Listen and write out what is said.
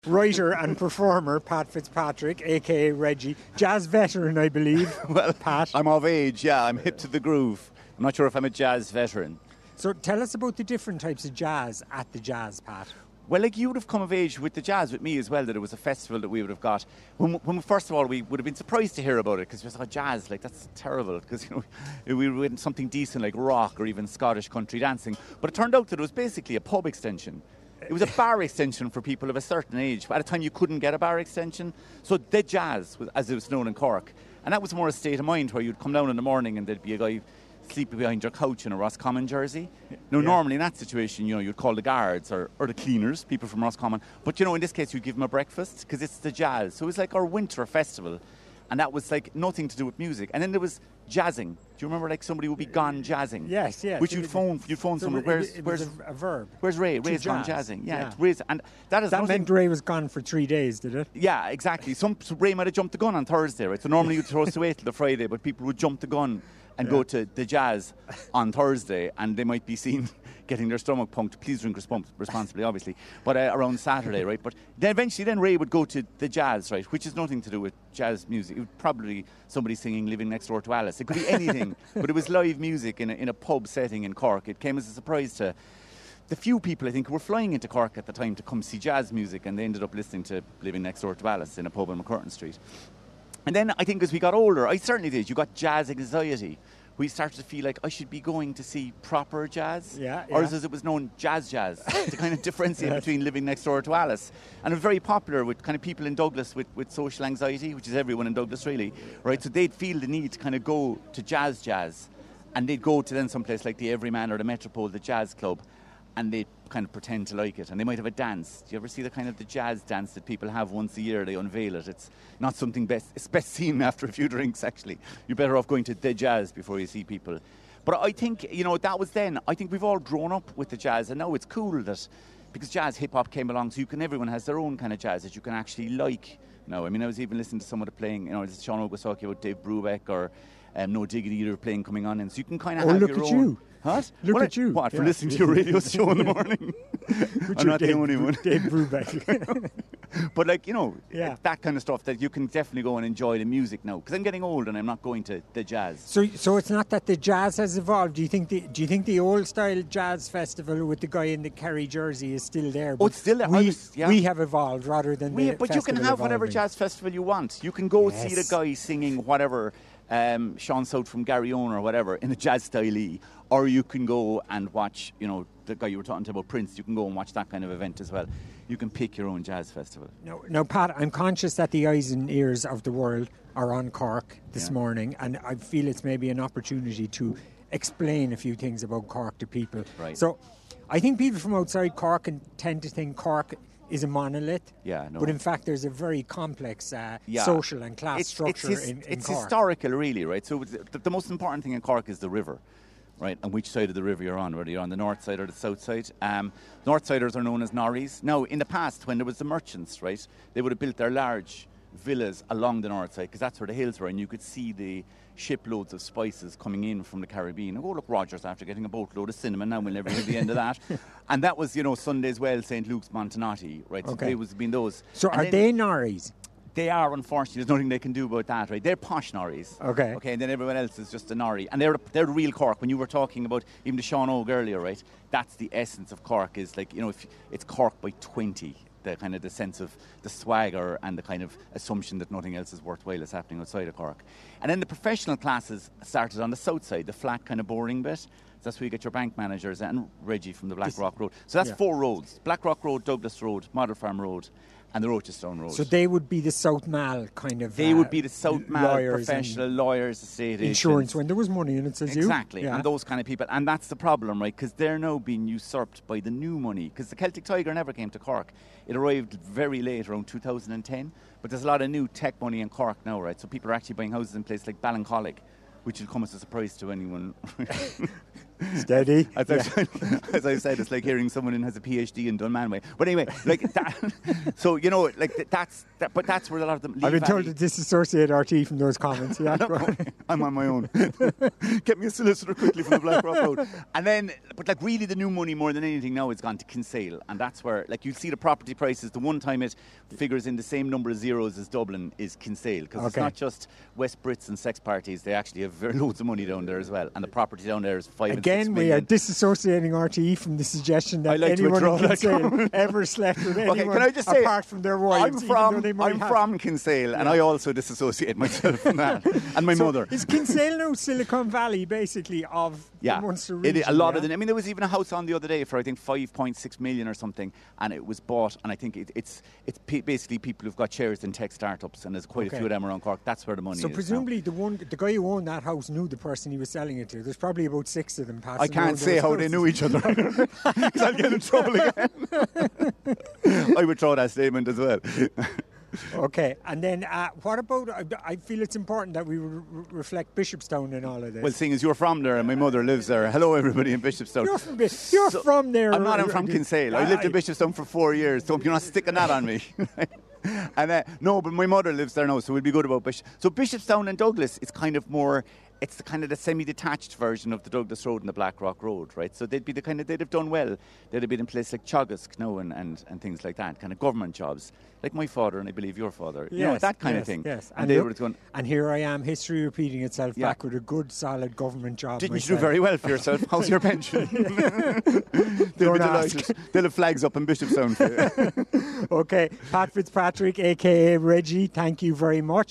writer and performer Pat Fitzpatrick, a.k.a. Reggie. Jazz veteran, I believe. Well, Pat. I'm of age, yeah. I'm hip to the groove. I'm not sure if I'm a jazz veteran. So tell us about the different types of jazz at the Jazz, Pat. Well, like you would have come of age with the jazz with me as well, that it was a festival that we would have got. When first of all, we would have been surprised to hear about it because we thought jazz, like that's terrible because we were in something decent like rock or even Scottish country dancing. But it turned out that it was basically a pub extension. It was a bar extension for people of a certain age. At a time, you couldn't get a bar extension. So the Jazz, as it was known in Cork, and that was more a state of mind where you'd come down in the morning and there'd be a guy sleeping behind your couch in a Roscommon jersey. Normally in that situation, you'd call the guards or the cleaners, people from Roscommon. But, in this case, you'd give them a breakfast because it's the Jazz. So it was like our winter festival. And that was like nothing to do with music. And then there was jazzing. Do you remember like somebody would be gone jazzing? Yes. Which you'd phone someone. Where's a verb? Where's Ray? Ray's gone jazzing. Yeah. Ray's, and that meant Ray was gone for 3 days, did it? Yeah, exactly. So Ray might have jumped the gun on Thursday, right? So normally you'd throw us away till the Friday, but people would jump the gun and go to the Jazz on Thursday, and they might be seen getting their stomach pumped. Please drink responsibly, obviously. But around Saturday, right? But then eventually, Ray would go to the Jazz, right? Which is nothing to do with jazz music. It would probably somebody singing "Living Next Door to Alice." It could be anything, but it was live music in a pub setting in Cork. It came as a surprise to the few people, I think, who were flying into Cork at the time to come see jazz music, and they ended up listening to "Living Next Door to Alice" in a pub on McCurtain Street. And then I think as we got older, I certainly did, you got jazz anxiety. We started to feel like I should be going to see proper jazz. Or as it was known, jazz, to kind of differentiate between Living Next Door to Alice. And it was very popular with kind of people in Douglas with social anxiety, which is everyone in Douglas really, right? So they'd feel the need to kind of go to jazz. And they'd go to then someplace like the Everyman or the Metropole, the jazz club, and they'd kind of pretend to like it. And they might have a dance. Do you ever see the kind of the jazz dance that people have once a year? They unveil it. It's not something it's best seen after a few drinks, actually. You're better off going to the Jazz before you see people. But I think, that was then. I think we've all grown up with the jazz, and now it's cool that, because jazz, hip-hop came along, so everyone has their own kind of jazz that you can actually like. I was even listening to someone playing, Sean Ogus talking about Dave Brubeck or No Diggity Either playing coming on in. So you can kind of have your own. Look at you. What? Look at you. What, for listening to your radio show in the morning? I'm not the only one. Dave Brubeck. But that kind of stuff that you can definitely go and enjoy the music now. Because I'm getting old and I'm not going to the Jazz. So it's not that the jazz has evolved. Do you think the old style jazz festival with the guy in the Kerry jersey is still there? Oh, it's still there. We have evolved rather than the But you can have evolving. whatever jazz festival you want. You can go see the guy singing whatever, Sean South from Garryowen or whatever in a jazz style, or you can go and watch, the guy you were talking to about Prince. You can go and watch that kind of event as well. You can pick your own jazz festival. Now, Pat, I'm conscious that the eyes and ears of the world are on Cork this morning, and I feel it's maybe an opportunity to explain a few things about Cork to people. Right. So I think people from outside Cork tend to think Cork is a monolith. But in fact, there's a very complex social and class structure in Cork. It's historical, really, right? So the most important thing in Cork is the river, right? And which side of the river you're on, whether you're on the north side or the south side. Northsiders are known as Norries. Now, in the past, when there was the merchants, right, they would have built their large villas along the north side because that's where the hills were, and you could see the shiploads of spices coming in from the Caribbean. Oh, look, Rogers after getting a boatload of cinnamon. Now we'll never hear the end of that. And that was, Sunday's Well, St. Luke's, Montenotte, right? So they was been those. So are they Norries? They are, unfortunately. There's nothing they can do about that, right? They're posh Norries. Okay, and then everyone else is just a Norrie. And they're the real Cork. When you were talking about even the Sean Og earlier, right? That's the essence of Cork, is like, if it's Cork by 20, the kind of the sense of the swagger and the kind of assumption that nothing else is worthwhile is happening outside of Cork. And then the professional classes started on the south side, the flat kind of boring bit. So that's where you get your bank managers and Reggie from the Blackrock Road. So that's 4 roads: Blackrock Road, Douglas Road, Model Farm Road, and the Rochestone Road. So they would be the South Mall kind of. They would be the South Mall professional lawyers, estate agents, insurance when there was money in it, says exactly, and those kind of people. And that's the problem, right? Because they're now being usurped by the new money. Because the Celtic Tiger never came to Cork; it arrived very late, around 2010. But there's a lot of new tech money in Cork now, right? So people are actually buying houses in places like Ballincollig, which will come as a surprise to anyone. Steady. As I've said, it's like hearing someone who has a PhD in Dunmanway. But anyway, like that, so you know, like but that's where a lot of them. I've been told to disassociate RT from those comments. Yeah, I'm on my own. Get me a solicitor quickly from the Blackrock Road. And then, but like really, the new money more than anything now has gone to Kinsale, and that's where like you see the property prices. The one time it figures in the same number of zeros as Dublin is Kinsale, because it's not just West Brits and sex parties. They actually have very loads of money down there as well, and the property down there is 5 and 6 million. Again, we are disassociating RTE from the suggestion that anyone in Kinsale ever slept with anyone can I just say, apart from their wives. I'm from Kinsale, and I also disassociate myself from that, and my mother. Is Kinsale now Silicon Valley, basically, of the Munster region? A lot of them. I mean, there was even a house on the other day for, I think, 5.6 million or something, and it was bought, and I think it's basically people who've got shares in tech startups, and there's quite a few of them around Cork. That's where the money is. So presumably the guy who owned that house knew the person he was selling it to. There's probably about 6 of them passing. I can't say how they knew each other, because I'll get in trouble again. I would throw that statement as well. Okay, and then what about, I feel it's important that we reflect Bishopstown in all of this. Well, seeing as you're from there and my mother lives there, hello everybody in Bishopstown. You're from there. I'm from Kinsale. I lived in Bishopstown for 4 years, so you're not sticking that on me. And no, but my mother lives there now, so we'll be good about Bishop. So Bishopstown and Douglas, it's kind of more... It's kind of the semi-detached version of the Douglas Road and the Blackrock Road, right? So they'd be the kind of, they'd have done well. They'd have been in places like Teagasc, and things like that, kind of government jobs, like my father and I believe your father, that kind of thing. Yes, and they were going. And here I am, history repeating itself back with a good, solid government job. Didn't you do very well for yourself? How's your pension? They'll be delighted. They'll have flags up in Bishopstown for you. Okay, Pat Fitzpatrick, aka Reggie, thank you very much.